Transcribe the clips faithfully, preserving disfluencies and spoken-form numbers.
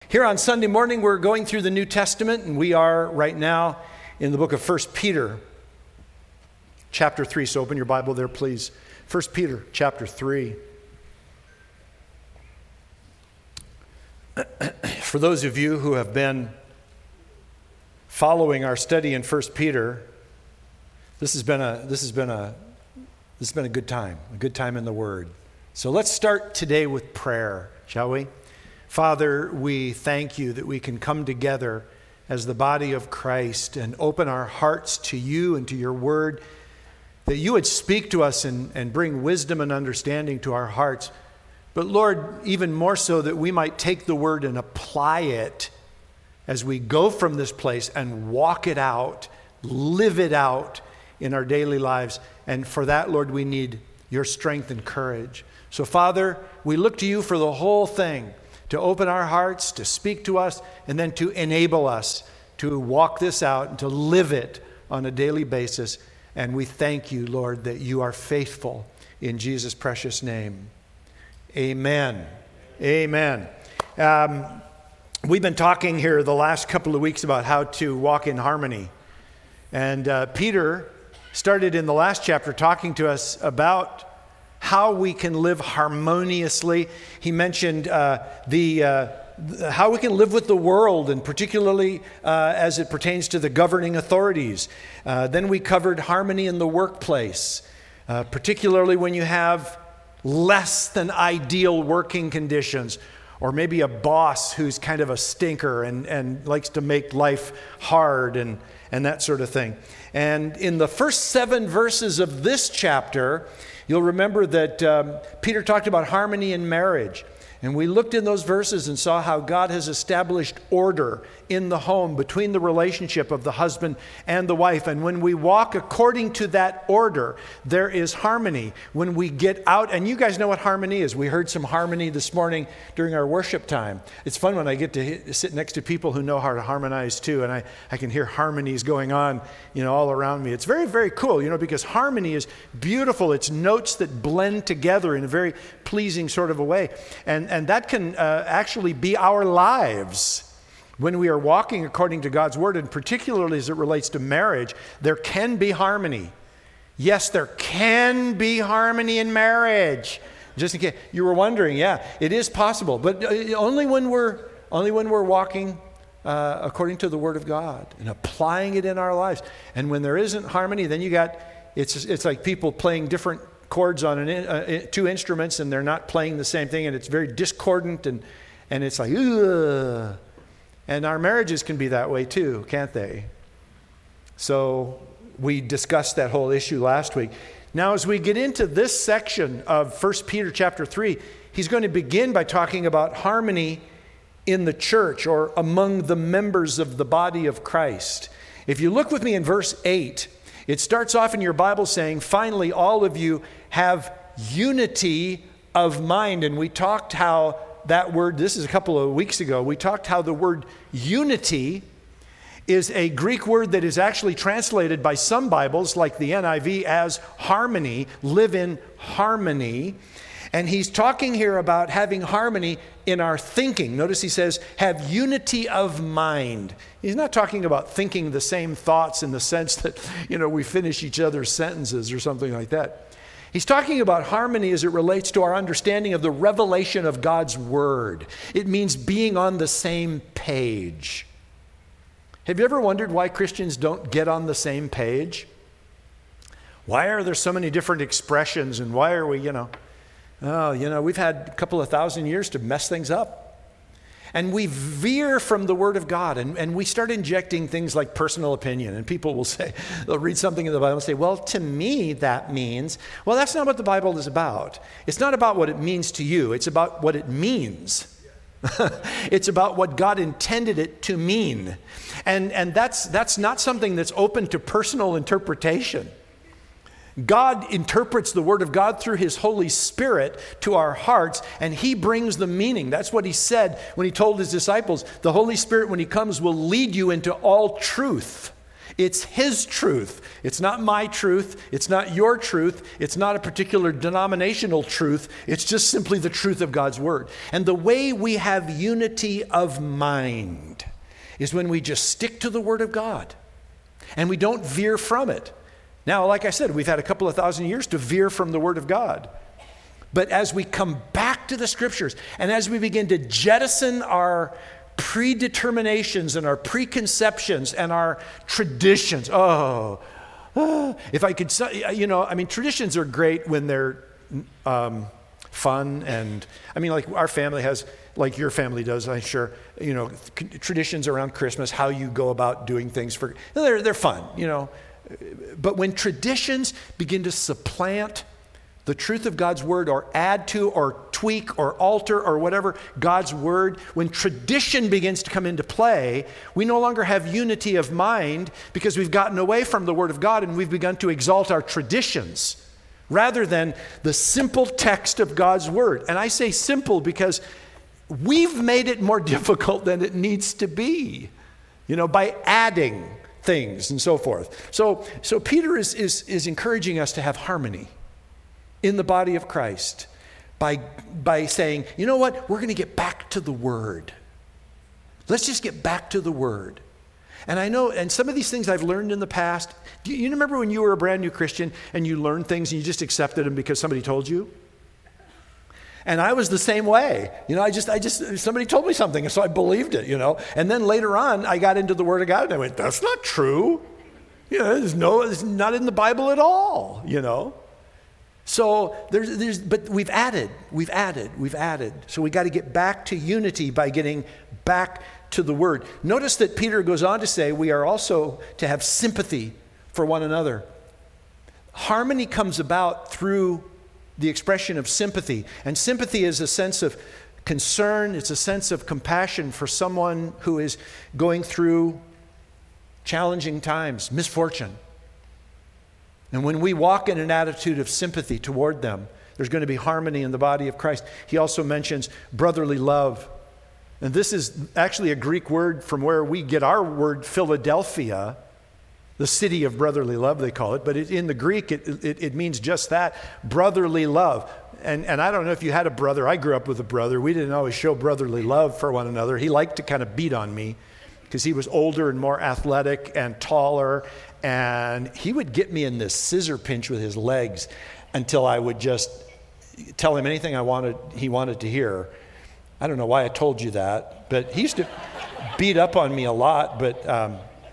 Here on Sunday morning, we're going through the New Testament, and we are right now in the book of First Peter, chapter three. So open your Bible there, please. First Peter, chapter three. For those of you who have been following our study in First Peter, this has been a this has been a this has been a good time, a good time in the Word. So let's start today with prayer, shall we? Father, we thank you that we can come together as the body of Christ and open our hearts to you and to your word, that you would speak to us and, and bring wisdom and understanding to our hearts. But Lord, even more so that we might take the word and apply it as we go from this place and walk it out, live it out in our daily lives. And for that, Lord, we need your strength and courage. So Father, we look to you for the whole thing, to open our hearts, to speak to us, and then to enable us to walk this out and to live it on a daily basis. And we thank you, Lord, that you are faithful in Jesus' precious name. Amen. Amen. Um, we've been talking here the last couple of weeks about how to walk in harmony. And uh, Peter started in the last chapter talking to us about how we can live harmoniously. He mentioned uh, the uh, how we can live with the world, and particularly uh, as it pertains to the governing authorities. Uh, then we covered harmony in the workplace, uh, particularly when you have less than ideal working conditions, or maybe a boss who's kind of a stinker and, and likes to make life hard and, and that sort of thing. And in the first seven verses of this chapter, you'll remember that um, Peter talked about harmony in marriage. And we looked in those verses and saw how God has established order in the home between the relationship of the husband and the wife. And when we walk according to that order, there is harmony. When we get out, and you guys know what harmony is. We heard some harmony this morning during our worship time. It's fun when I get to sit next to people who know how to harmonize too, and I, I can hear harmonies going on, you know, all around me. It's very, very cool, you know, because harmony is beautiful. It's notes that blend together in a very pleasing sort of a way. And, and that can uh, actually be our lives. When we are walking according to God's word, and particularly as it relates to marriage, there can be harmony. Yes, there can be harmony in marriage. Just in case you were wondering, yeah, it is possible, but only when we're only when we're walking uh, according to the word of God and applying it in our lives. And when there isn't harmony, then you got it's it's like people playing different chords on an, uh, two instruments, and they're not playing the same thing, and it's very discordant, and and it's like, ugh. And our marriages can be that way too, can't they? So we discussed that whole issue last week. Now, as we get into this section of First Peter chapter three, he's going to begin by talking about harmony in the church or among the members of the body of Christ. If you look with me in verse eight, it starts off in your Bible saying, finally, all of you have unity of mind. And we talked how that word, this is a couple of weeks ago, we talked how the word unity is a Greek word that is actually translated by some Bibles, like the N I V, as harmony, live in harmony. And he's talking here about having harmony in our thinking. Notice he says, have unity of mind. He's not talking about thinking the same thoughts in the sense that, you know, we finish each other's sentences or something like that. He's talking about harmony as it relates to our understanding of the revelation of God's word. It means being on the same page. Have you ever wondered why Christians don't get on the same page? Why are there so many different expressions, and why are we, you know, oh, you know, we've had a couple of thousand years to mess things up. And we veer from the Word of God, and, and we start injecting things like personal opinion. And people will say, they'll read something in the Bible and say, well, to me, that means, well, that's not what the Bible is about. It's not about what it means to you. It's about what it means. It's about what God intended it to mean. And, and that's, that's not something that's open to personal interpretation. God interprets the Word of God through His Holy Spirit to our hearts, and He brings the meaning. That's what He said when He told His disciples, the Holy Spirit, when He comes, will lead you into all truth. It's his truth. It's not my truth. It's not your truth. It's not a particular denominational truth. It's just simply the truth of God's word. And the way we have unity of mind is when we just stick to the word of God and we don't veer from it. Now, like I said, we've had a couple of thousand years to veer from the word of God. But as we come back to the scriptures and as we begin to jettison our predeterminations and our preconceptions and our traditions. Oh, ah, if I could, you know, I mean, traditions are great when they're um, fun. And I mean, like our family has, like your family does, I'm sure, you know, traditions around Christmas, how you go about doing things for, they're, they're fun, you know. But when traditions begin to supplant the truth of God's word or add to or tweak or alter or whatever God's word, when tradition begins to come into play, we no longer have unity of mind because we've gotten away from the word of God and we've begun to exalt our traditions rather than the simple text of God's word. And I say simple because we've made it more difficult than it needs to be, you know, by adding things and so forth. So, so Peter is, is, is encouraging us to have harmony in the body of Christ by, by saying, you know what, we're going to get back to the word. Let's just get back to the word. And I know, and some of these things I've learned in the past. Do you, you remember when you were a brand new Christian and you learned things and you just accepted them because somebody told you? And I was the same way. You know, I just, I just, somebody told me something and so I believed it, you know. And then later on, I got into the word of God and I went, that's not true. You know, there's no, it's not in the Bible at all, you know. So there's, there's, but we've added, we've added, we've added. So we got to get back to unity by getting back to the word. Notice that Peter goes on to say we are also to have sympathy for one another. Harmony comes about through the expression of sympathy. And sympathy is a sense of concern. It's a sense of compassion for someone who is going through challenging times, misfortune. And when we walk in an attitude of sympathy toward them, there's going to be harmony in the body of Christ. He also mentions brotherly love. And this is actually a Greek word from where we get our word Philadelphia, the city of brotherly love, they call it. But it, in the Greek, it, it, it means just that, brotherly love. And, and I don't know if you had a brother. I grew up with a brother. We didn't always show brotherly love for one another. He liked to kind of beat on me because he was older and more athletic and taller. And he would get me in this scissor pinch with his legs until I would just tell him anything I wanted, he wanted to hear. I don't know why I told you that, but he used to beat up on me a lot. But um,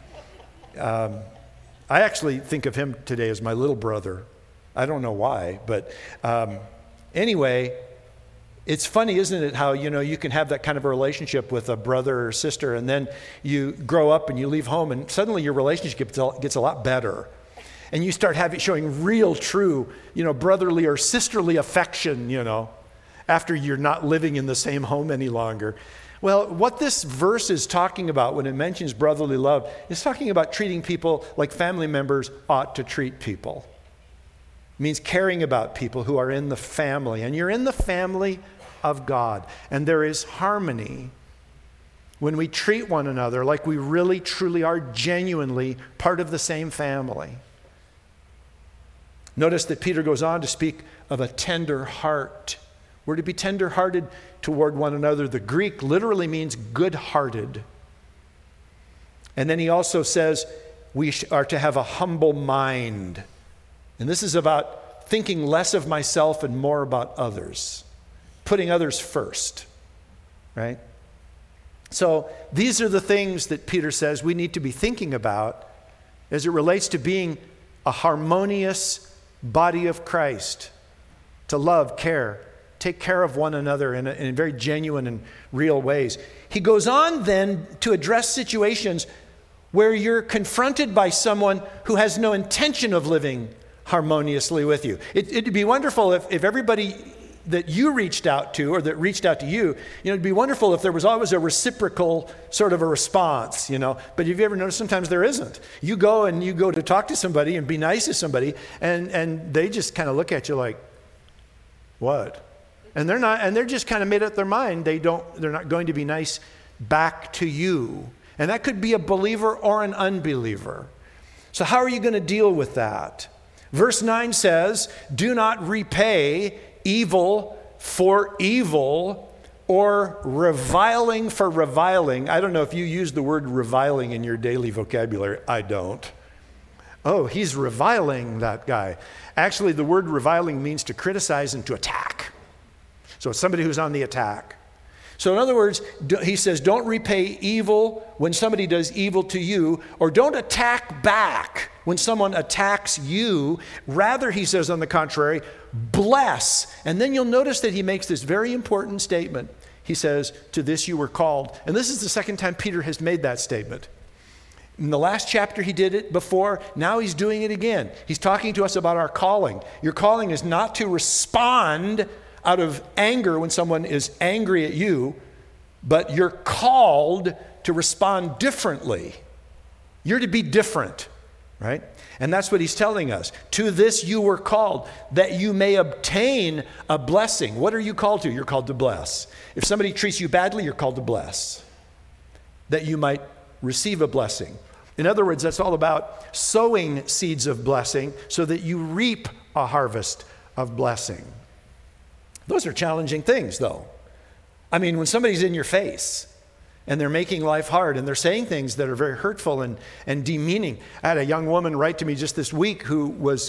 um, I actually think of him today as my little brother. I don't know why, but um, anyway, it's funny, isn't it, how, you know, you can have that kind of a relationship with a brother or sister, and then you grow up and you leave home, and suddenly your relationship gets a, gets a lot better. And you start having, showing real, true, you know, brotherly or sisterly affection, you know, after you're not living in the same home any longer. Well, what this verse is talking about when it mentions brotherly love is talking about treating people like family members ought to treat people. It means caring about people who are in the family. And you're in the family of God. And there is harmony when we treat one another like we really, truly are genuinely part of the same family. Notice that Peter goes on to speak of a tender heart. We're to be tender-hearted toward one another. The Greek literally means good-hearted. And then he also says we are to have a humble mind. And this is about thinking less of myself and more about others, putting others first, right? So these are the things that Peter says we need to be thinking about as it relates to being a harmonious body of Christ, to love, care, take care of one another in, a, in very genuine and real ways. He goes on then to address situations where you're confronted by someone who has no intention of living harmoniously with you. It, it'd be wonderful if, if everybody that you reached out to or that reached out to you, you know, it'd be wonderful if there was always a reciprocal sort of a response, you know. But have you ever noticed sometimes there isn't? You go and you go to talk to somebody and be nice to somebody, and, and they just kind of look at you like, what? And they're not, and they're just kind of made up their mind. They don't, they're not going to be nice back to you. And that could be a believer or an unbeliever. So how are you going to deal with that? Verse nine says, do not repay evil for evil or reviling for reviling. I don't know if you use the word reviling in your daily vocabulary. I don't. Oh, he's reviling that guy. Actually, the word reviling means to criticize and to attack. So it's somebody who's on the attack. So in other words, he says, don't repay evil when somebody does evil to you, or don't attack back when someone attacks you. Rather, he says, on the contrary, bless. And then you'll notice that he makes this very important statement. He says, to this you were called. And this is the second time Peter has made that statement. In the last chapter, he did it before. Now he's doing it again. He's talking to us about our calling. Your calling is not to respond out of anger when someone is angry at you, but you're called to respond differently. You're to be different, right? And that's what he's telling us. To this you were called, that you may obtain a blessing. What are you called to? You're called to bless. If somebody treats you badly, you're called to bless, that you might receive a blessing. In other words, that's all about sowing seeds of blessing so that you reap a harvest of blessing. Those are challenging things, though. I mean, when somebody's in your face and they're making life hard and they're saying things that are very hurtful and, and demeaning. I had a young woman write to me just this week who was,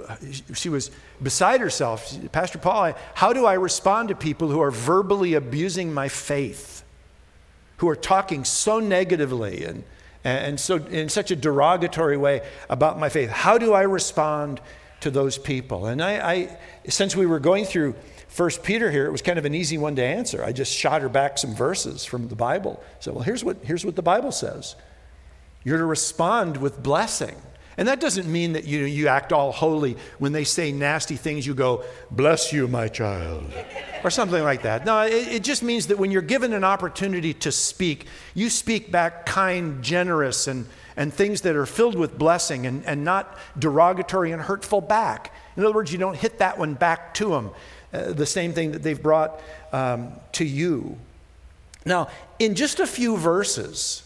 she was beside herself. She, Pastor Paul, how do I respond to people who are verbally abusing my faith, who are talking so negatively and, and so in such a derogatory way about my faith? How do I respond to those people? And I, I since we were going through First Peter here, it was kind of an easy one to answer. I just shot her back some verses from the Bible. So, well, here's what, here's what the Bible says. You're to respond with blessing. And that doesn't mean that you, you act all holy. When they say nasty things, you go, bless you, my child, or something like that. No, it, it just means that when you're given an opportunity to speak, you speak back kind, generous, and, and things that are filled with blessing and, and not derogatory and hurtful back. In other words, you don't hit that one back to them. Uh, the same thing that they've brought um, to you. Now, in just a few verses,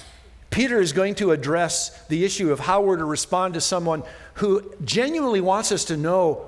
Peter is going to address the issue of how we're to respond to someone who genuinely wants us to know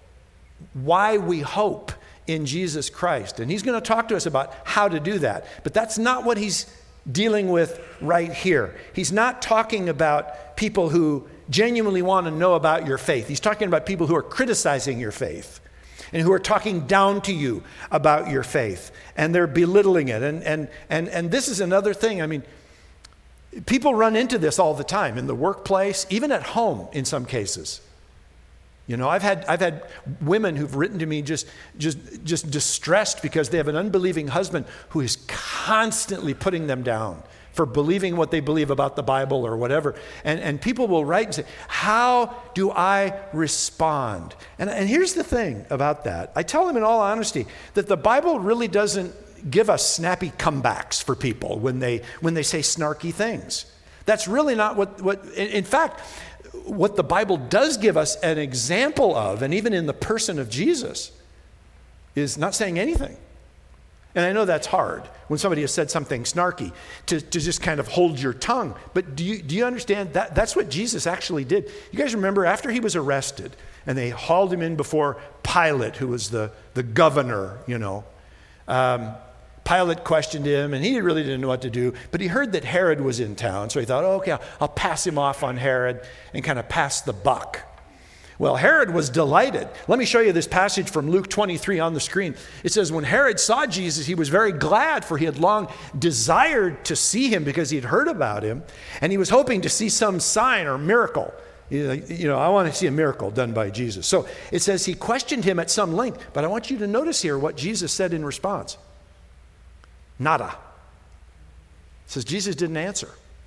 why we hope in Jesus Christ. And he's going to talk to us about how to do that. But that's not what he's dealing with right here. He's not talking about people who genuinely want to know about your faith. He's talking about people who are criticizing your faith and who are talking down to you about your faith, and they're belittling it. And, and, and, and this is another thing. I mean, people run into this all the time in the workplace, even at home in some cases. You know, I've had, I've had women who've written to me just, just, just distressed because they have an unbelieving husband who is constantly putting them down for believing what they believe about the Bible or whatever. And, and people will write and say, how do I respond? And, and here's the thing about that. I tell them in all honesty that the Bible really doesn't give us snappy comebacks for people when they, when they say snarky things. That's really not what, what in, in fact, what the Bible does give us an example of, and even in the person of Jesus, is not saying anything. And I know that's hard when somebody has said something snarky to, to just kind of hold your tongue. But do you, do you understand that that's what Jesus actually did? You guys remember after he was arrested and they hauled him in before Pilate, who was the, the governor, you know. Um, Pilate questioned him and he really didn't know what to do. But he heard that Herod was in town. So he thought, oh, okay, I'll, I'll pass him off on Herod and kind of pass the buck. Well, Herod was delighted. Let me show you this passage from Luke twenty-three on the screen. It says, when Herod saw Jesus, he was very glad, for he had long desired to see him because he had heard about him, and he was hoping to see some sign or miracle. You know, I want to see a miracle done by Jesus. So it says he questioned him at some length, but I want you to notice here what Jesus said in response. Nada. It says Jesus didn't answer.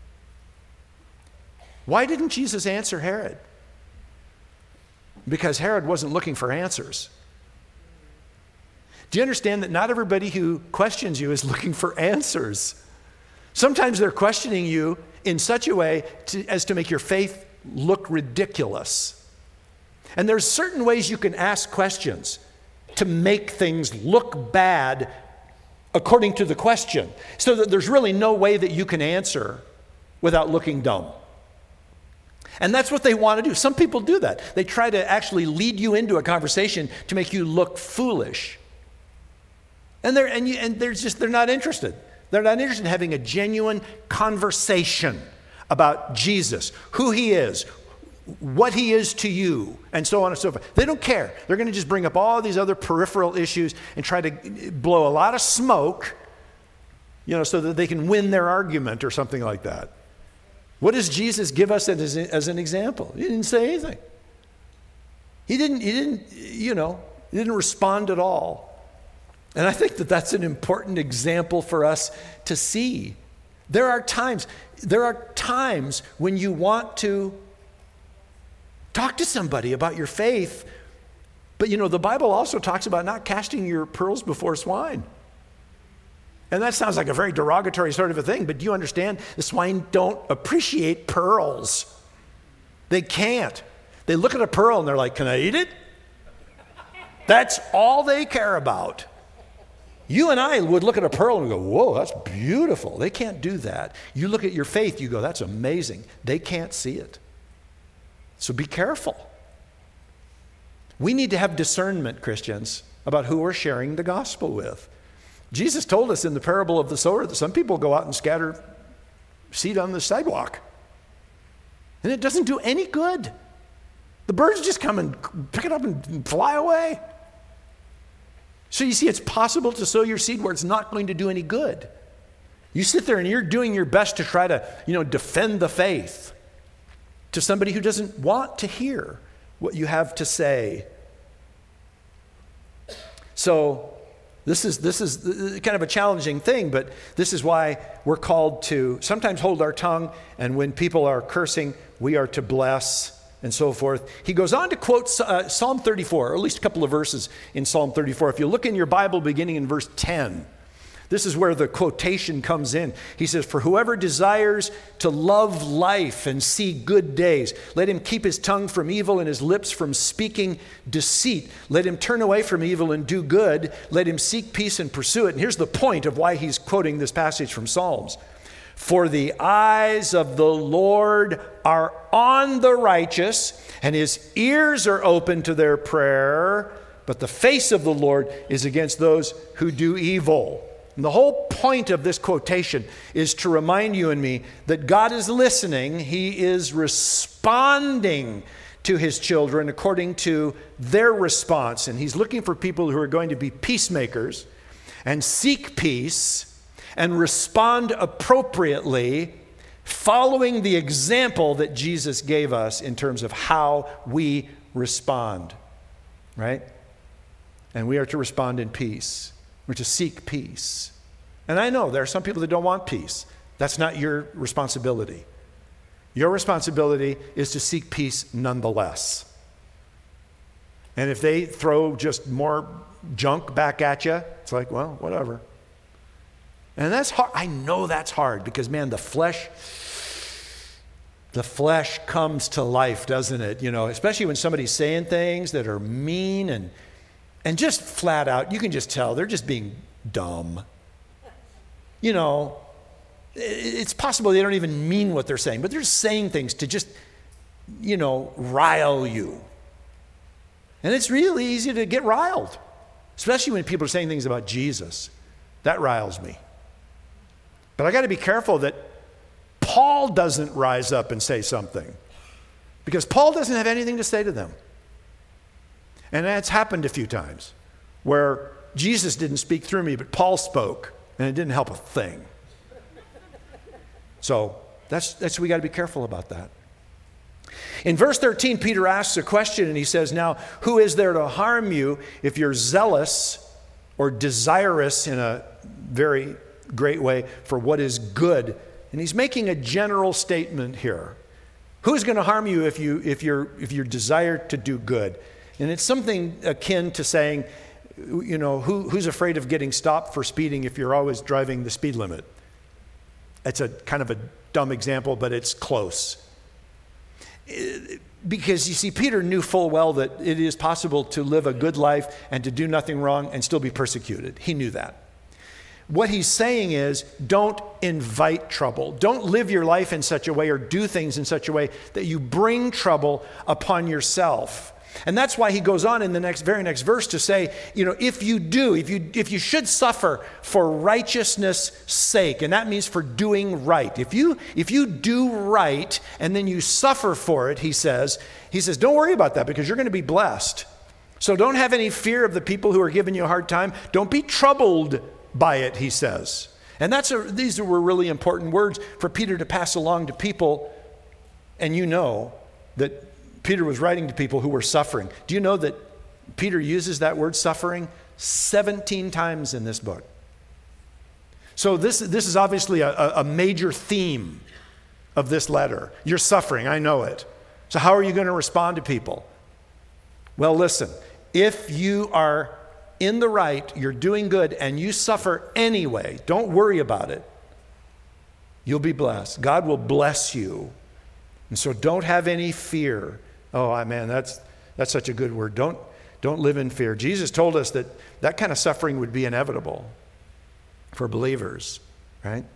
Why didn't Jesus answer Herod? Because Herod wasn't looking for answers. Do you understand that not everybody who questions you is looking for answers? Sometimes they're questioning you in such a way to, as to make your faith look ridiculous. And there's certain ways you can ask questions to make things look bad according to the question, so that there's really no way that you can answer without looking dumb. And that's what they want to do. Some people do that. They try to actually lead you into a conversation to make you look foolish. And they're, and, you, and they're just, they're not interested. They're not interested in having a genuine conversation about Jesus, who he is, what he is to you, and so on and so forth. They don't care. They're going to just bring up all these other peripheral issues and try to blow a lot of smoke, you know, so that they can win their argument or something like that. What does Jesus give us as, as an example? He didn't say anything. He didn't, he didn't, you know, he didn't respond at all. And I think that that's an important example for us to see. There are times, there are times when you want to talk to somebody about your faith, but you know, the Bible also talks about not casting your pearls before swine. And that sounds like a very derogatory sort of a thing, but do you understand? The swine don't appreciate pearls. They can't. They look at a pearl and they're like, can I eat it? That's all they care about. You and I would look at a pearl and go, whoa, that's beautiful. They can't do that. You look at your faith, you go, that's amazing. They can't see it. So be careful. We need to have discernment, Christians, about who we're sharing the gospel with. Jesus told us in the parable of the sower that some people go out and scatter seed on the sidewalk. And it doesn't do any good. The birds just come and pick it up and fly away. So you see, it's possible to sow your seed where it's not going to do any good. You sit there and you're doing your best to try to, you know, defend the faith to somebody who doesn't want to hear what you have to say. So this is this is kind of a challenging thing, but this is why we're called to sometimes hold our tongue, and when people are cursing, we are to bless and so forth. He goes on to quote uh, Psalm thirty-four, or at least a couple of verses in Psalm thirty-four. If you look in your Bible beginning in verse ten, this is where the quotation comes in. He says, for whoever desires to love life and see good days, let him keep his tongue from evil and his lips from speaking deceit. Let him turn away from evil and do good. Let him seek peace and pursue it. And here's the point of why he's quoting this passage from Psalms. For the eyes of the Lord are on the righteous, and his ears are open to their prayer, but the face of the Lord is against those who do evil. And the whole point of this quotation is to remind you and me that God is listening. He is responding to his children according to their response. And he's looking for people who are going to be peacemakers and seek peace and respond appropriately, following the example that Jesus gave us in terms of how we respond, right? And we are to respond in peace. We're to seek peace. And I know there are some people that don't want peace. That's not your responsibility. Your responsibility is to seek peace nonetheless. And if they throw just more junk back at you, it's like, well, whatever. And that's hard. I know that's hard because, man, the flesh, the flesh comes to life, doesn't it? You know, especially when somebody's saying things that are mean and And just flat out, you can just tell they're just being dumb. You know, it's possible they don't even mean what they're saying, but they're just saying things to just, you know, rile you. And it's really easy to get riled, especially when people are saying things about Jesus. That riles me. But I got to be careful that Paul doesn't rise up and say something, because Paul doesn't have anything to say to them. And that's happened a few times where Jesus didn't speak through me, but Paul spoke, and it didn't help a thing. So that's, that's we got to be careful about that. In verse thirteen, Peter asks a question, and he says, now, who is there to harm you if you're zealous or desirous in a very great way for what is good? And he's making a general statement here. Who's going to harm you if, you, if, you're, if you're desired to do good? And it's something akin to saying, you know, who, who's afraid of getting stopped for speeding if you're always driving the speed limit? It's a kind of a dumb example, but it's close. Because you see, Peter knew full well that it is possible to live a good life and to do nothing wrong and still be persecuted. He knew that. What he's saying is, don't invite trouble. Don't live your life in such a way or do things in such a way that you bring trouble upon yourself. And that's why he goes on in the next, very next verse to say, you know, if you do, if you, if you should suffer for righteousness' sake, and that means for doing right. If you, if you do right and then you suffer for it, he says, he says, don't worry about that because you're going to be blessed. So don't have any fear of the people who are giving you a hard time. Don't be troubled by it, he says. And that's a, these were really important words for Peter to pass along to people. And you know that Peter was writing to people who were suffering. Do you know that Peter uses that word suffering seventeen times in this book? So this, this is obviously a, a major theme of this letter. You're suffering, I know it. So how are you going to respond to people? Well, listen, if you are in the right, you're doing good, and you suffer anyway, don't worry about it. You'll be blessed. God will bless you. And so don't have any fear. Oh, man, that's that's such a good word. Don't, don't live in fear. Jesus told us that that kind of suffering would be inevitable for believers, right?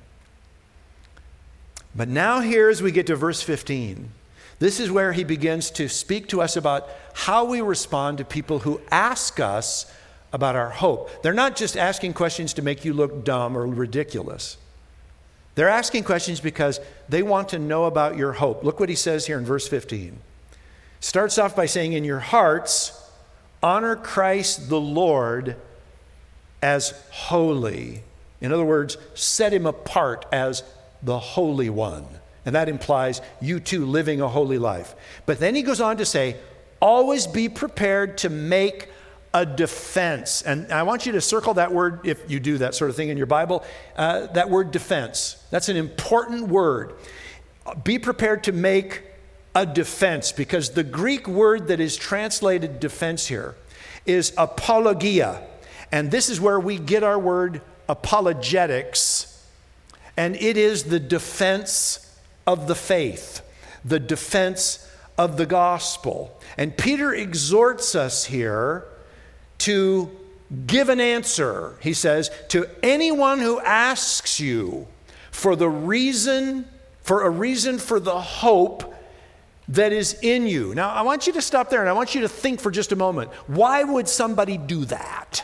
But now here as we get to verse fifteen, this is where he begins to speak to us about how we respond to people who ask us about our hope. They're not just asking questions to make you look dumb or ridiculous. They're asking questions because they want to know about your hope. Look what he says here in verse fifteen. Starts off by saying, in your hearts, honor Christ the Lord as holy. In other words, set him apart as the Holy One. And that implies you too living a holy life. But then he goes on to say, always be prepared to make a defense. And I want you to circle that word, if you do that sort of thing in your Bible, uh, that word defense. That's an important word. Be prepared to make a defense, because the Greek word that is translated defense here is apologia. And this is where we get our word apologetics. And it is the defense of the faith, the defense of the gospel. And Peter exhorts us here to give an answer, he says, to anyone who asks you for the reason, for a reason for the hope that is in you. Now, I want you to stop there and I want you to think for just a moment. Why would somebody do that?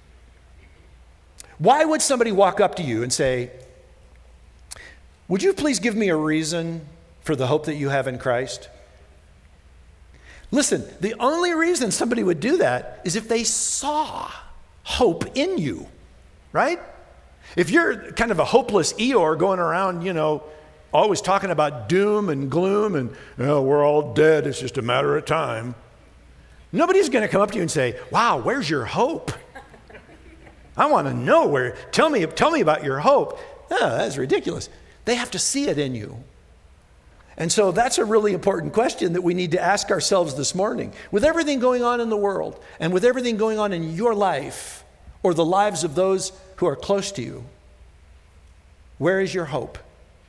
Why would somebody walk up to you and say, would you please give me a reason for the hope that you have in Christ? Listen, the only reason somebody would do that is if they saw hope in you, right? If you're kind of a hopeless Eeyore going around, you know, always talking about doom and gloom and, you know, we're all dead, it's just a matter of time. Nobody's going to come up to you and say, wow, where's your hope? I want to know where, tell me, tell me about your hope. Oh, that's ridiculous. They have to see it in you. And so that's a really important question that we need to ask ourselves this morning. With everything going on in the world and with everything going on in your life or the lives of those who are close to you, where is your hope?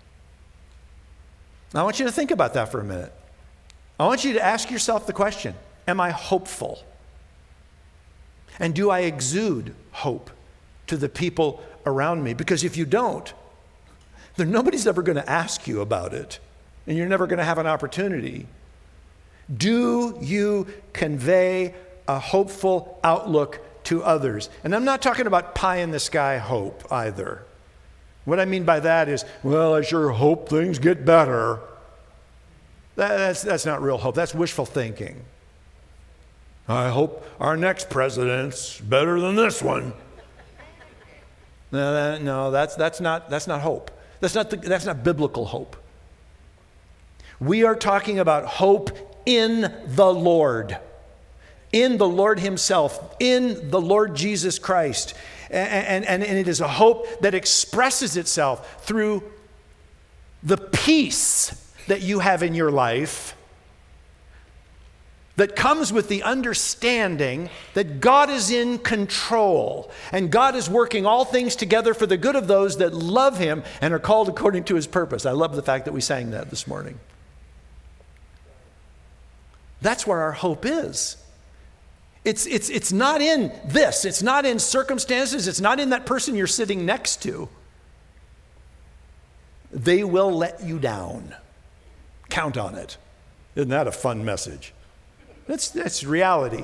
I want you to think about that for a minute. I want you to ask yourself the question, am I hopeful? And do I exude hope to the people around me? Because if you don't, then nobody's ever going to ask you about it. And you're never going to have an opportunity. Do you convey a hopeful outlook to others? And I'm not talking about pie in the sky hope either. What I mean by that is, well, I sure hope things get better. That, that's, that's not real hope. That's wishful thinking. I hope our next president's better than this one. No, that, no that's, that's, not, that's not hope. That's not, the, that's not biblical hope. We are talking about hope in the Lord, in the Lord himself, in the Lord Jesus Christ. And, and, and it is a hope that expresses itself through the peace that you have in your life that comes with the understanding that God is in control and God is working all things together for the good of those that love him and are called according to his purpose. I love the fact that we sang that this morning. That's where our hope is. It's, it's, it's not in this. It's not in circumstances. It's not in that person you're sitting next to. They will let you down. Count on it. Isn't that a fun message? That's, that's reality.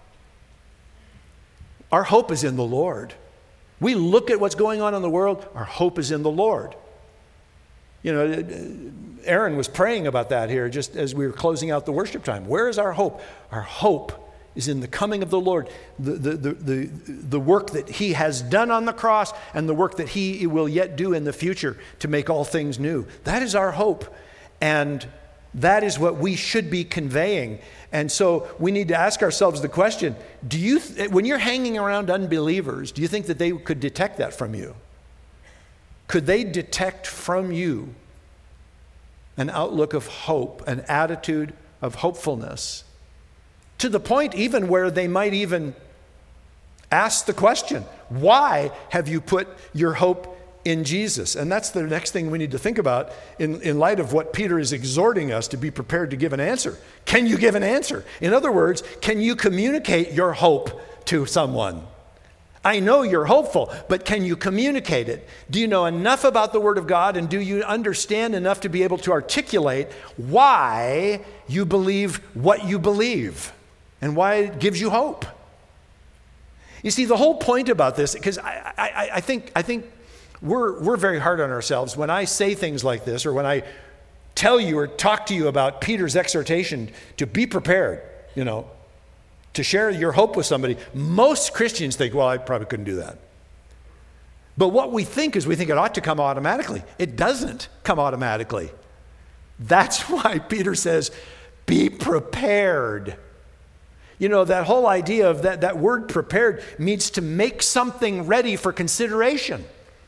Our hope is in the Lord. We look at what's going on in the world, our hope is in the Lord. You know, Aaron was praying about that here just as we were closing out the worship time. Where is our hope? Our hope is in the coming of the Lord, the, the, the, the, the work that he has done on the cross and the work that he will yet do in the future to make all things new. That is our hope. And that is what we should be conveying. And so we need to ask ourselves the question, do you, th- when you're hanging around unbelievers, do you think that they could detect that from you? Could they detect from you an outlook of hope, an attitude of hopefulness, to the point even where they might even ask the question, why have you put your hope in Jesus? And that's the next thing we need to think about in, in light of what Peter is exhorting us to be prepared to give an answer. Can you give an answer? In other words, can you communicate your hope to someone? I know you're hopeful, but can you communicate it? Do you know enough about the Word of God, and do you understand enough to be able to articulate why you believe what you believe and why it gives you hope? You see, the whole point about this, because I, I, I think, I think we're, we're very hard on ourselves when I say things like this, or when I tell you or talk to you about Peter's exhortation to be prepared, you know, to share your hope with somebody. Most Christians think, well, I probably couldn't do that. But what we think is we think it ought to come automatically. It doesn't come automatically. That's why Peter says, be prepared. You know, that whole idea of that, that word prepared means to make something ready for consideration.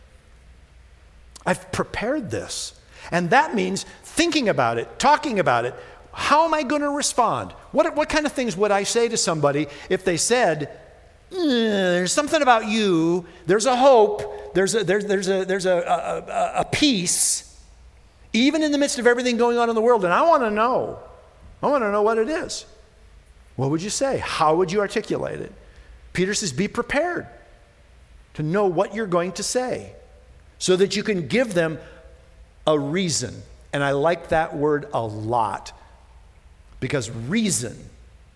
I've prepared this. And that means thinking about it, talking about it. How am I going to respond? What, what kind of things would I say to somebody if they said, eh, there's something about you, there's a hope, there's a, there's, there's, a, there's a, a, a peace, even in the midst of everything going on in the world, and I want to know. I want to know what it is. What would you say? How would you articulate it? Peter says, be prepared to know what you're going to say so that you can give them a reason. And I like that word a lot. Because reason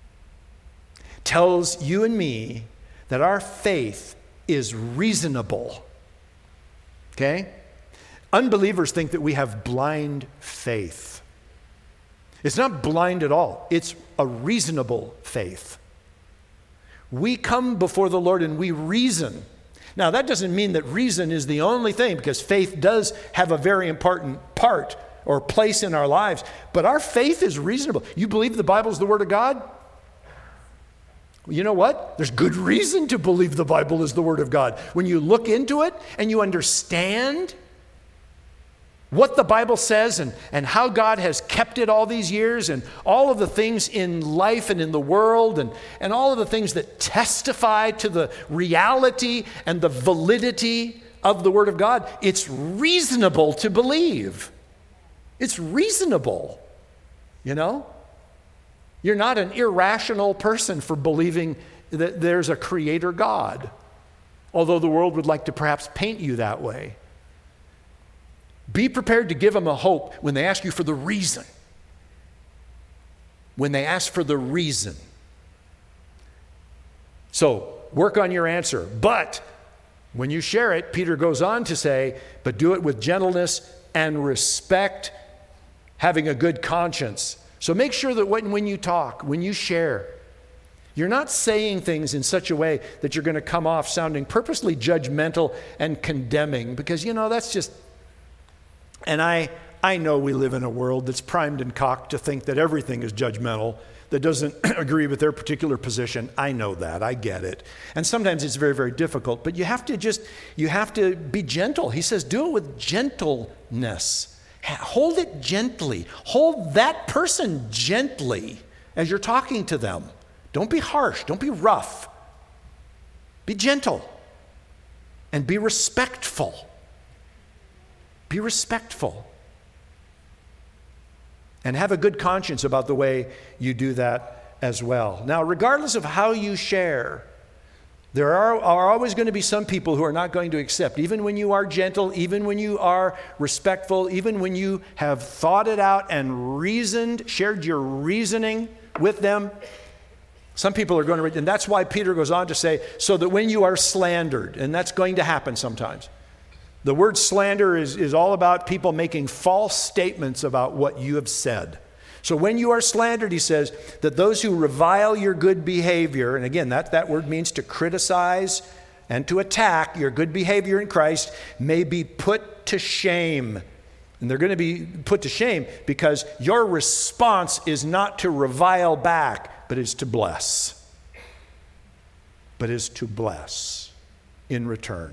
tells you and me that our faith is reasonable. Okay? Unbelievers think that we have blind faith. It's not blind at all. It's a reasonable faith. We come before the Lord and we reason. Now, that doesn't mean that reason is the only thing, because faith does have a very important part or place in our lives, but our faith is reasonable. You believe the Bible is the Word of God? Well, you know what? There's good reason to believe the Bible is the Word of God. When you look into it and you understand what the Bible says and, and how God has kept it all these years, and all of the things in life and in the world, and, and all of the things that testify to the reality and the validity of the Word of God, it's reasonable to believe. It's reasonable, you know? You're not an irrational person for believing that there's a creator God, although the world would like to perhaps paint you that way. Be prepared to give them a hope when they ask you for the reason. When they ask for the reason. So, work on your answer. But when you share it, Peter goes on to say, but do it with gentleness and respect, having a good conscience. So make sure that when, when you talk, when you share, you're not saying things in such a way that you're going to come off sounding purposely judgmental and condemning, because, you know, that's just, and I, I know we live in a world that's primed and cocked to think that everything is judgmental, that doesn't agree with their particular position. I know that. I get it. And sometimes it's very, very difficult, but you have to just, you have to be gentle. He says, do it with gentleness. Hold it gently. Hold that person gently as you're talking to them. Don't be harsh. Don't be rough. Be gentle and be respectful. Be respectful. And have a good conscience about the way you do that as well. Now, regardless of how you share, there are, are always going to be some people who are not going to accept, even when you are gentle, even when you are respectful, even when you have thought it out and reasoned, shared your reasoning with them. Some people are going to, and that's why Peter goes on to say, so that when you are slandered, and that's going to happen sometimes. The word slander is, is all about people making false statements about what you have said. So when you are slandered, he says, that those who revile your good behavior, and again, that, that word means to criticize and to attack your good behavior in Christ, may be put to shame. And they're going to be put to shame because your response is not to revile back, but is to bless. But is to bless in return.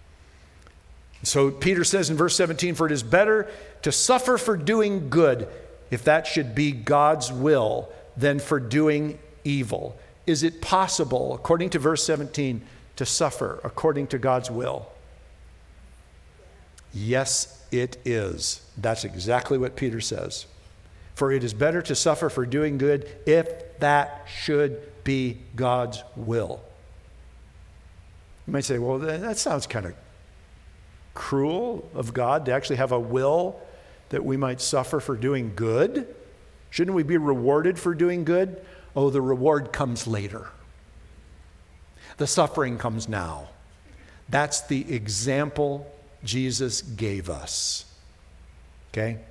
So Peter says in verse seventeen, for it is better to suffer for doing good, if that should be God's will, than for doing evil. Is it possible, according to verse seventeen, to suffer according to God's will? Yes, it is. That's exactly what Peter says. For it is better to suffer for doing good, if that should be God's will. You might say, well, that sounds kind of cruel of God to actually have a will that we might suffer for doing good? Shouldn't we be rewarded for doing good? Oh, the reward comes later. The suffering comes now. That's the example Jesus gave us. Okay?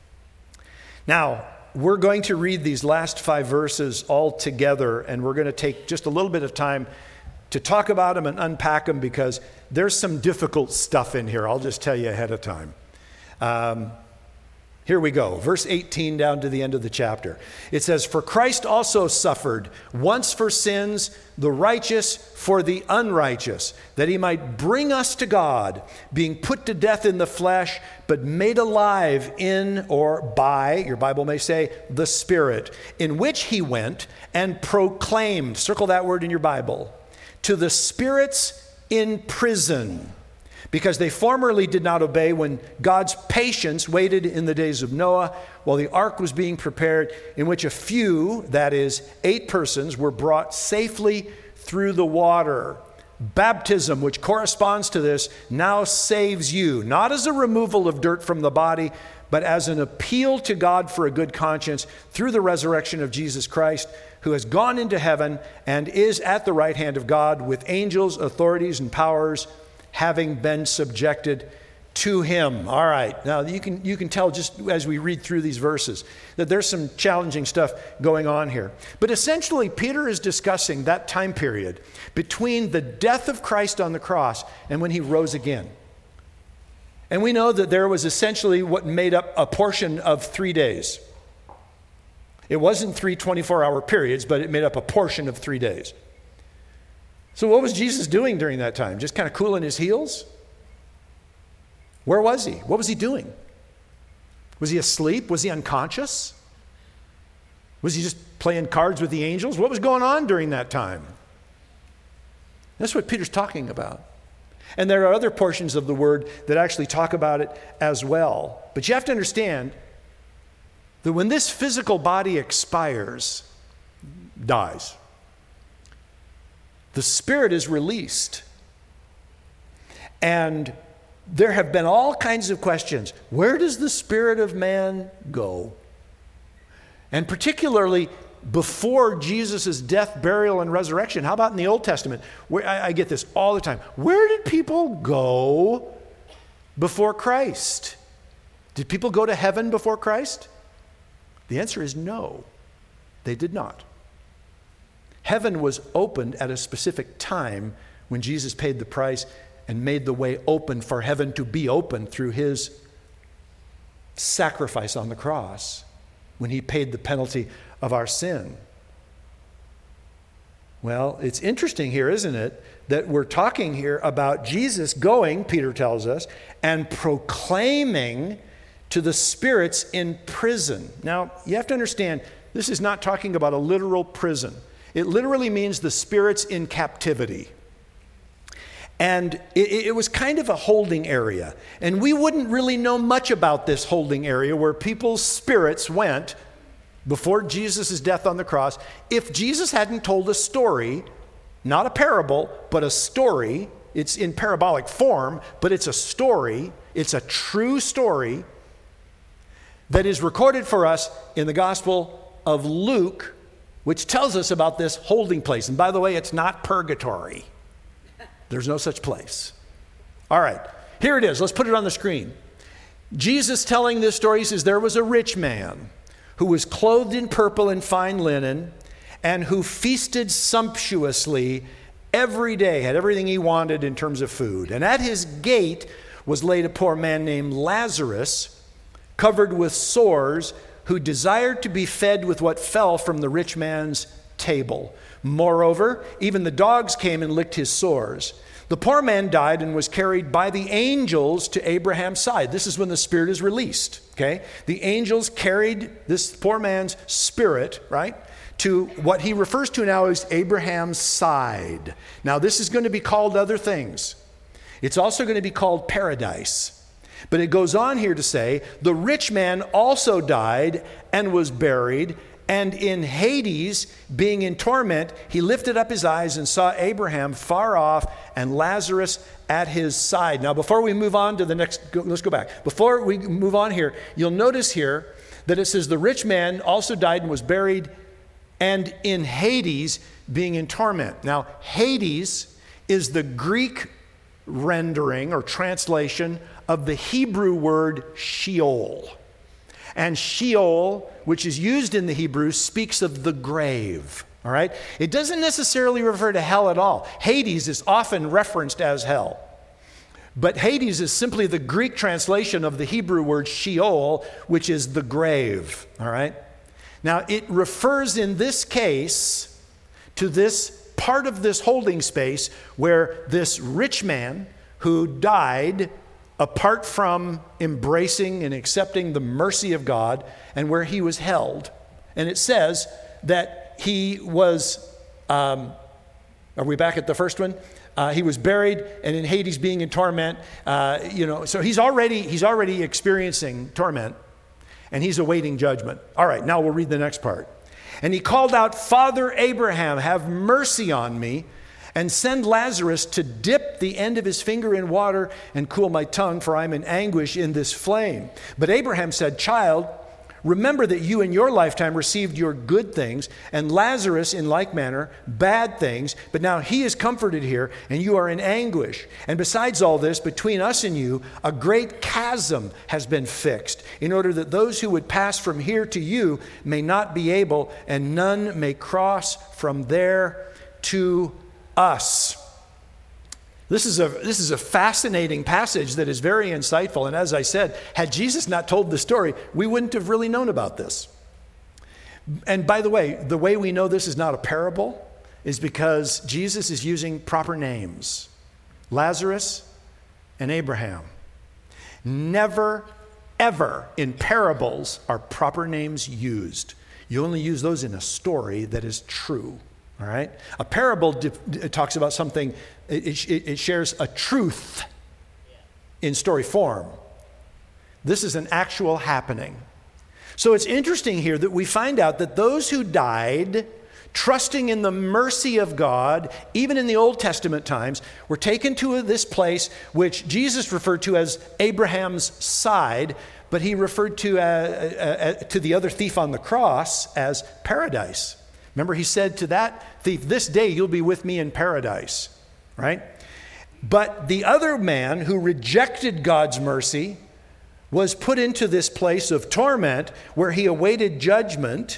Now, we're going to read these last five verses all together, and we're going to take just a little bit of time to talk about them and unpack them because there's some difficult stuff in here. I'll just tell you ahead of time. Um, Here we go, verse eighteen down to the end of the chapter. It says, for Christ also suffered once for sins, the righteous for the unrighteous, that he might bring us to God, being put to death in the flesh, but made alive in or by, your Bible may say, the Spirit, in which he went and proclaimed, circle that word in your Bible, to the spirits in prison, because they formerly did not obey when God's patience waited in the days of Noah while the ark was being prepared, in which a few, that is, eight persons, were brought safely through the water. Baptism, which corresponds to this, now saves you, not as a removal of dirt from the body, but as an appeal to God for a good conscience through the resurrection of Jesus Christ, who has gone into heaven and is at the right hand of God with angels, authorities, and powers, having been subjected to him. All right, now you can you can tell just as we read through these verses that there's some challenging stuff going on here. But essentially, Peter is discussing that time period between the death of Christ on the cross and when he rose again. And we know that there was essentially what made up a portion of three days. It wasn't three twenty-four hour periods, but it made up a portion of three days. So what was Jesus doing during that time? Just kind of cooling his heels? Where was he? What was he doing? Was he asleep? Was he unconscious? Was he just playing cards with the angels? What was going on during that time? That's what Peter's talking about. And there are other portions of the word that actually talk about it as well. But you have to understand that when this physical body expires, dies, the Spirit is released. And there have been all kinds of questions. Where does the spirit of man go? And particularly before Jesus' death, burial, and resurrection. How about in the Old Testament? Where I, I get this all the time. Where did people go before Christ? Did people go to heaven before Christ? The answer is no, they did not. Heaven was opened at a specific time when Jesus paid the price and made the way open for heaven to be open through his sacrifice on the cross when he paid the penalty of our sin. Well, it's interesting here, isn't it, that we're talking here about Jesus going, Peter tells us, and proclaiming to the spirits in prison. Now, you have to understand, this is not talking about a literal prison. It literally means the spirits in captivity. And it, it was kind of a holding area. And we wouldn't really know much about this holding area where people's spirits went before Jesus' death on the cross, if Jesus hadn't told a story, not a parable, but a story, it's in parabolic form, but it's a story, it's a true story that is recorded for us in the Gospel of Luke, which tells us about this holding place. And by the way, it's not purgatory. There's no such place. All right, here it is. Let's put it on the screen. Jesus telling this story, he says, there was a rich man who was clothed in purple and fine linen and who feasted sumptuously every day, had everything he wanted in terms of food. And at his gate was laid a poor man named Lazarus, covered with sores, who desired to be fed with what fell from the rich man's table. Moreover, even the dogs came and licked his sores. The poor man died and was carried by the angels to Abraham's side. This is when the spirit is released, okay? The angels carried this poor man's spirit, right, to what he refers to now as Abraham's side. Now, this is going to be called other things. It's also going to be called paradise. But it goes on here to say, the rich man also died and was buried, and in Hades, being in torment, he lifted up his eyes and saw Abraham far off and Lazarus at his side. Now, before we move on to the next, let's go back. Before we move on here, you'll notice here that it says the rich man also died and was buried, and in Hades, being in torment. Now, Hades is the Greek rendering or translation of the Hebrew word Sheol. And Sheol, which is used in the Hebrew, speaks of the grave, all right? It doesn't necessarily refer to hell at all. Hades is often referenced as hell. But Hades is simply the Greek translation of the Hebrew word Sheol, which is the grave, all right? Now, it refers in this case to this part of this holding space where this rich man who died apart from embracing and accepting the mercy of God, and where he was held. And it says that he was, um, are we back at the first one? Uh, he was buried, and in Hades being in torment, uh, you know, so he's already, he's already experiencing torment, and he's awaiting judgment. All right, now we'll read the next part. And he called out, Father Abraham, have mercy on me, and send Lazarus to dip the end of his finger in water and cool my tongue, for I'm in anguish in this flame. But Abraham said, Child, remember that you in your lifetime received your good things, and Lazarus in like manner bad things, but now he is comforted here, and you are in anguish. And besides all this, between us and you, a great chasm has been fixed, in order that those who would pass from here to you may not be able, and none may cross from there to us. This is a this is a fascinating passage that is very insightful. And as I said, had Jesus not told the story, we wouldn't have really known about this. And by the way, the way we know this is not a parable is because Jesus is using proper names. Lazarus and Abraham. Never, ever in parables are proper names used. You only use those in a story that is true. All right? A parable d- d- talks about something, it, it, it shares a truth in story form. This is an actual happening. So it's interesting here that we find out that those who died trusting in the mercy of God, even in the Old Testament times, were taken to this place which Jesus referred to as Abraham's side, but he referred to, uh, uh, uh, to the other thief on the cross as paradise. Remember, he said to that thief, this day you'll be with me in paradise, right? But the other man who rejected God's mercy was put into this place of torment where he awaited judgment.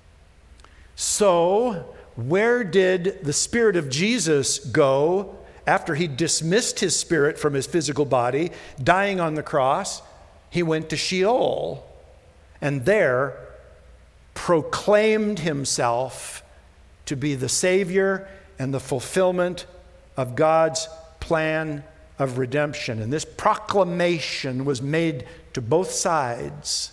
So, where did the Spirit of Jesus go after he dismissed his spirit from his physical body, dying on the cross? He went to Sheol, and there proclaimed himself to be the Savior and the fulfillment of God's plan of redemption. And this proclamation was made to both sides,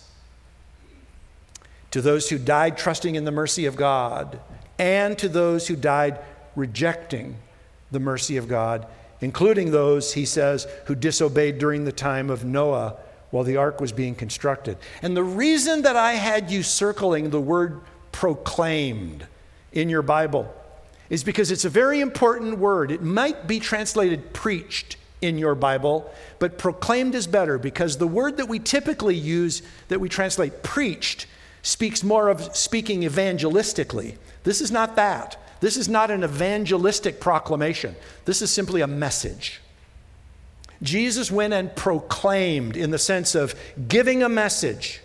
to those who died trusting in the mercy of God, and to those who died rejecting the mercy of God, including those, he says, who disobeyed during the time of Noah while the ark was being constructed. And the reason that I had you circling the word proclaimed in your Bible is because it's a very important word. It might be translated preached in your Bible, but proclaimed is better because the word that we typically use, that we translate preached, speaks more of speaking evangelistically. This is not that. This is not an evangelistic proclamation. This is simply a message. Jesus went and proclaimed in the sense of giving a message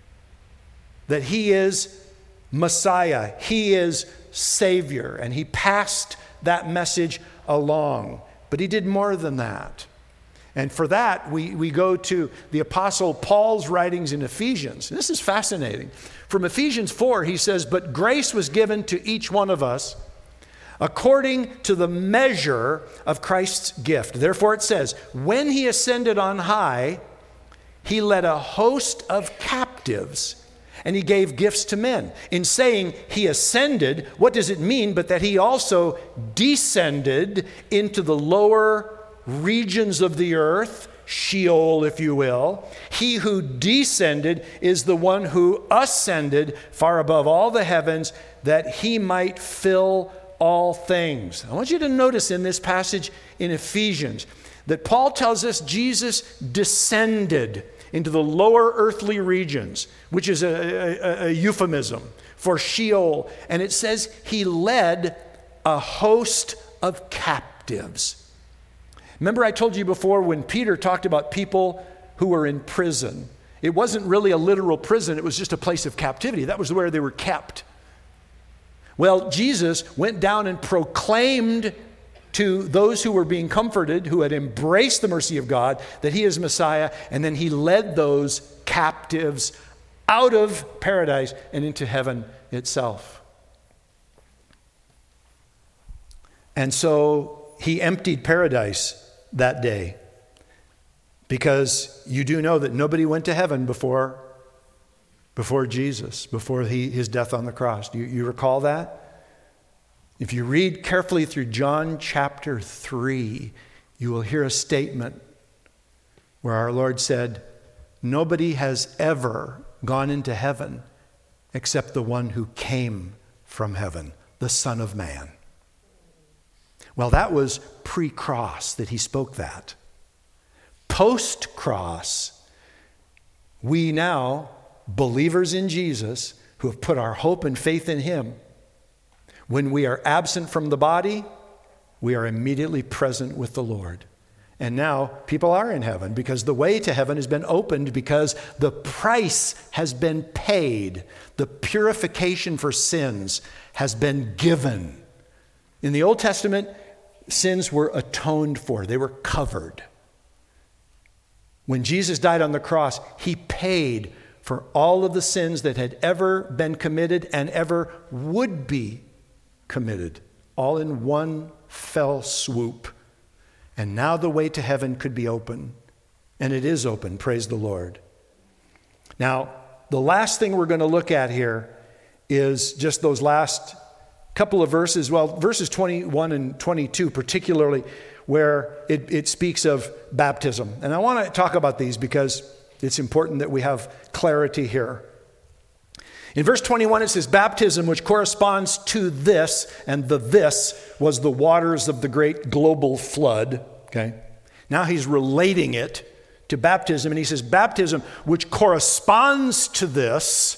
that he is Messiah, he is Savior, and he passed that message along. But he did more than that. And for that, we, we go to the Apostle Paul's writings in Ephesians. This is fascinating. From Ephesians four, he says, "But grace was given to each one of us according to the measure of Christ's gift." Therefore it says, "When he ascended on high, he led a host of captives, and he gave gifts to men." In saying he ascended, what does it mean but that he also descended into the lower regions of the earth, Sheol, if you will. He who descended is the one who ascended far above all the heavens, that he might fill all things. I want you to notice in this passage in Ephesians that Paul tells us Jesus descended into the lower earthly regions, which is a, a, a euphemism for Sheol. And it says he led a host of captives. Remember I told you before when Peter talked about people who were in prison. It wasn't really a literal prison. It was just a place of captivity. That was where they were kept. Well, Jesus went down and proclaimed to those who were being comforted, who had embraced the mercy of God, that he is Messiah, and then he led those captives out of paradise and into heaven itself. And so he emptied paradise that day, because you do know that nobody went to heaven before, before Jesus, before he, his death on the cross. Do you, you recall that? If you read carefully through John chapter three, you will hear a statement where our Lord said, "Nobody has ever gone into heaven except the one who came from heaven, the Son of Man." Well, that was pre-cross that he spoke that. Post-cross, we now, believers in Jesus, who have put our hope and faith in him, when we are absent from the body, we are immediately present with the Lord. And now people are in heaven because the way to heaven has been opened, because the price has been paid. The purification for sins has been given. In the Old Testament, sins were atoned for. They were covered. When Jesus died on the cross, he paid for all of the sins that had ever been committed and ever would be committed, all in one fell swoop. And now the way to heaven could be open. And it is open, praise the Lord. Now, the last thing we're going to look at here is just those last couple of verses, well, verses twenty-one and twenty-two particularly, where it, it speaks of baptism. And I want to talk about these because it's important that we have clarity here. In verse twenty-one, it says, "Baptism, which corresponds to this," and the "this" was the waters of the great global flood. Okay. Now he's relating it to baptism, and he says, "Baptism, which corresponds to this,"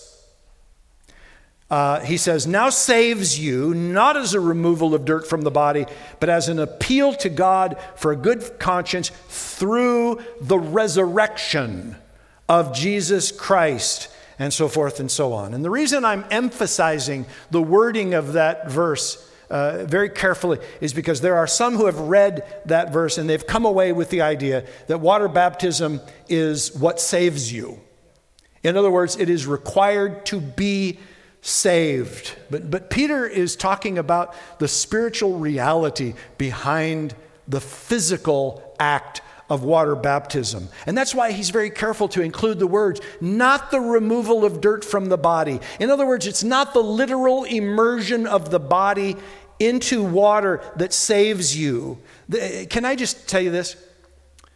Uh, he says, "now saves you, not as a removal of dirt from the body, but as an appeal to God for a good conscience through the resurrection of Jesus Christ," and so forth and so on. And the reason I'm emphasizing the wording of that verse uh, very carefully is because there are some who have read that verse and they've come away with the idea that water baptism is what saves you. In other words, it is required to be saved. But, but Peter is talking about the spiritual reality behind the physical act of water baptism. And that's why he's very careful to include the words, not the removal of dirt from the body. In other words, it's not the literal immersion of the body into water that saves you. The, can I just tell you this?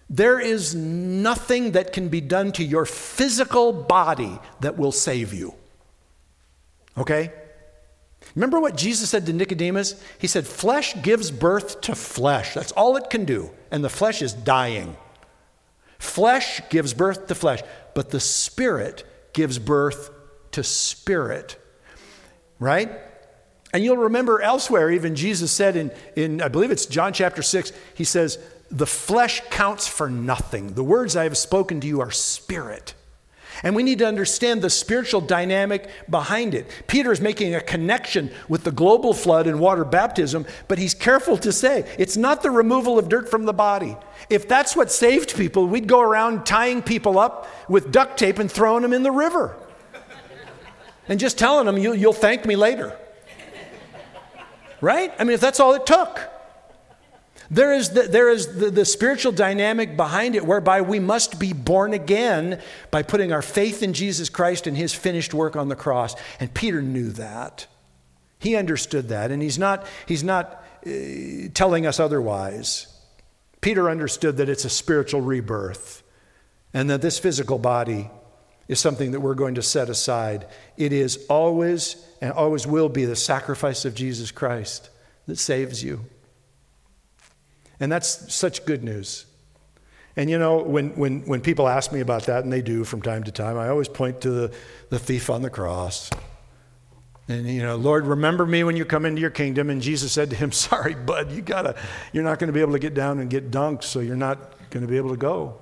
There is nothing that can be done to your physical body that will save you. Okay? Remember what Jesus said to Nicodemus? He said, flesh gives birth to flesh. That's all it can do. And the flesh is dying. Flesh gives birth to flesh, but the Spirit gives birth to spirit. Right? And you'll remember elsewhere, even Jesus said in, in, I believe it's John chapter six, he says, the flesh counts for nothing. The words I have spoken to you are spirit. And we need to understand the spiritual dynamic behind it. Peter is making a connection with the global flood and water baptism, but he's careful to say it's not the removal of dirt from the body. If that's what saved people, we'd go around tying people up with duct tape and throwing them in the river. And just telling them, you, you'll thank me later. Right? I mean, if that's all it took. There is, the, there is the, the spiritual dynamic behind it whereby we must be born again by putting our faith in Jesus Christ and his finished work on the cross. And Peter knew that. He understood that. And he's not, he's not uh, telling us otherwise. Peter understood that it's a spiritual rebirth and that this physical body is something that we're going to set aside. It is always and always will be the sacrifice of Jesus Christ that saves you. And that's such good news. And you know, when, when, when people ask me about that, and they do from time to time, I always point to the, the thief on the cross. And you know, Lord, remember me when you come into your kingdom. And Jesus said to him, sorry, bud, you gotta, you're not going to be able to get down and get dunked, so you're not going to be able to go.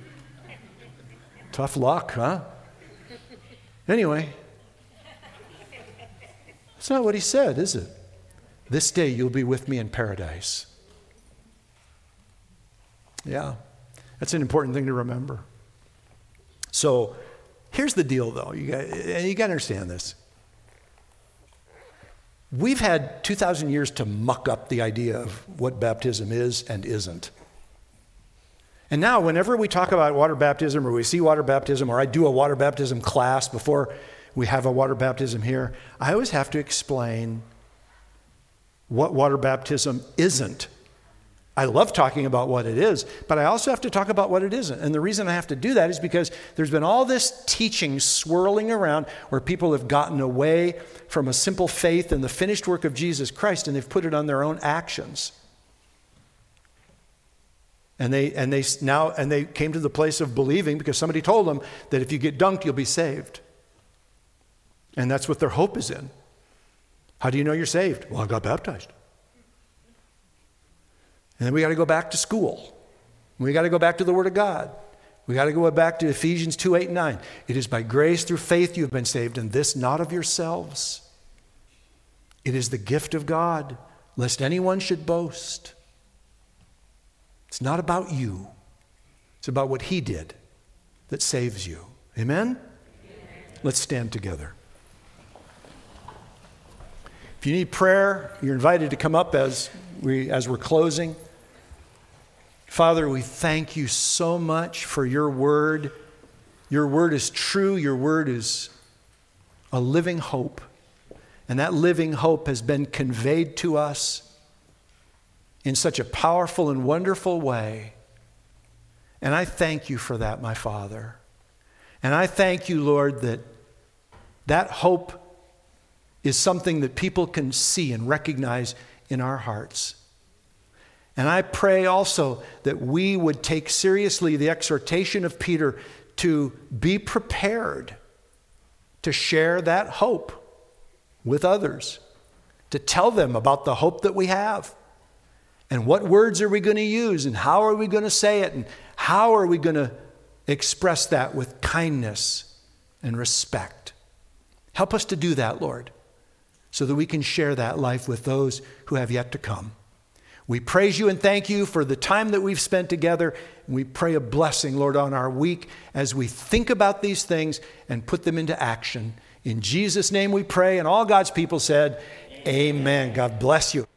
Tough luck, huh? Anyway, that's not what he said, is it? This day you'll be with me in paradise. Yeah, that's an important thing to remember. So here's the deal, though. You got, and you got to understand this. We've had two thousand years to muck up the idea of what baptism is and isn't. And now whenever we talk about water baptism or we see water baptism or I do a water baptism class before we have a water baptism here, I always have to explain what water baptism isn't. I love talking about what it is, but I also have to talk about what it isn't. And the reason I have to do that is because there's been all this teaching swirling around where people have gotten away from a simple faith in the finished work of Jesus Christ and they've put it on their own actions. And they and they now and they came to the place of believing because somebody told them that if you get dunked, you'll be saved. And that's what their hope is in. How do you know you're saved? Well, I got baptized. And then we got to go back to school. We got to go back to the Word of God. We got to go back to Ephesians two, eight, and nine. It is by grace through faith you have been saved, and this not of yourselves. It is the gift of God, lest anyone should boast. It's not about you. It's about what he did that saves you. Amen? Amen. Let's stand together. If you need prayer, you're invited to come up as, we, as we're closing. Father, we thank you so much for your word. Your word is true. Your word is a living hope. And that living hope has been conveyed to us in such a powerful and wonderful way. And I thank you for that, my Father. And I thank you, Lord, that that hope is something that people can see and recognize in our hearts. And I pray also that we would take seriously the exhortation of Peter to be prepared to share that hope with others, to tell them about the hope that we have. And what words are we going to use and how are we going to say it and how are we going to express that with kindness and respect. Help us to do that, Lord, so that we can share that life with those who have yet to come. We praise you and thank you for the time that we've spent together. And we pray a blessing, Lord, on our week as we think about these things and put them into action. In Jesus' name we pray, and all God's people said, amen. Amen. God bless you.